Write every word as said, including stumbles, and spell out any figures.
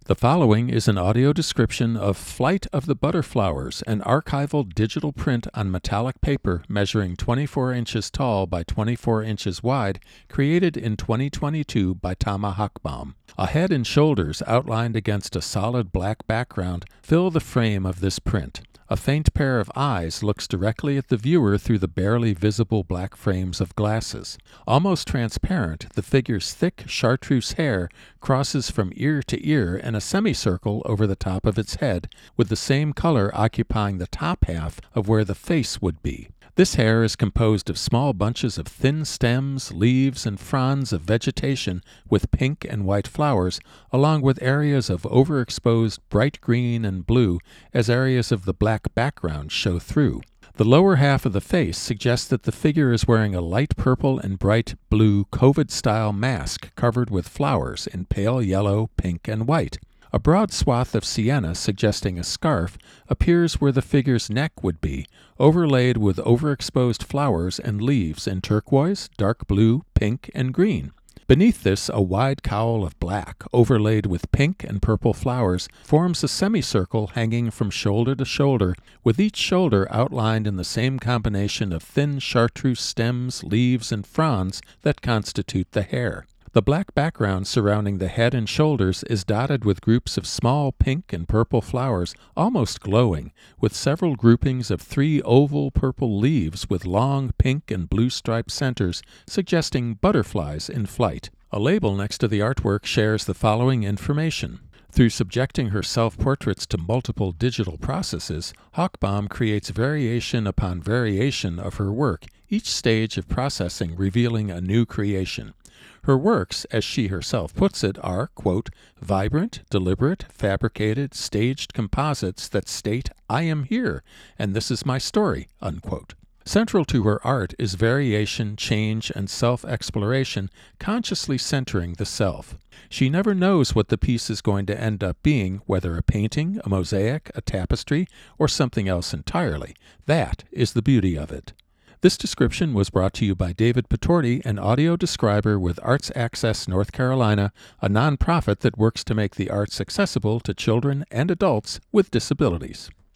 The following is an audio description of Flight of the Butterflowers, an archival digital print on metallic paper measuring twenty-four inches tall by twenty-four inches wide, created in twenty twenty-two by Tama Hochbaum. A head and shoulders outlined against a solid black background fill the frame of this print. A faint pair of eyes looks directly at the viewer through the barely visible black frames of glasses. Almost transparent, the figure's thick chartreuse hair crosses from ear to ear in a semicircle over the top of its head, with the same color occupying the top half of where the face would be. This hair is composed of small bunches of thin stems, leaves, and fronds of vegetation with pink and white flowers, along with areas of overexposed bright green and blue as areas of the black background show through. The lower half of the face suggests that the figure is wearing a light purple and bright blue COVID-style mask covered with flowers in pale yellow, pink, and white. A broad swath of sienna, suggesting a scarf, appears where the figure's neck would be, overlaid with overexposed flowers and leaves in turquoise, dark blue, pink, and green. Beneath this, a wide cowl of black, overlaid with pink and purple flowers, forms a semicircle hanging from shoulder to shoulder, with each shoulder outlined in the same combination of thin chartreuse stems, leaves, and fronds that constitute the hair. The black background surrounding the head and shoulders is dotted with groups of small pink and purple flowers, almost glowing, with several groupings of three oval purple leaves with long pink and blue striped centers, suggesting butterflies in flight. A label next to the artwork shares the following information. Through subjecting her self-portraits to multiple digital processes, Hochbaum creates variation upon variation of her work, each stage of processing revealing a new creation. Her works, as she herself puts it, are, quote, vibrant, deliberate, fabricated, staged composites that state, I am here, and this is my story, unquote. Central to her art is variation, change, and self-exploration, consciously centering the self. She never knows what the piece is going to end up being, whether a painting, a mosaic, a tapestry, or something else entirely. That is the beauty of it. This description was brought to you by David Patorti, an audio describer with Arts Access North Carolina, a nonprofit that works to make the arts accessible to children and adults with disabilities.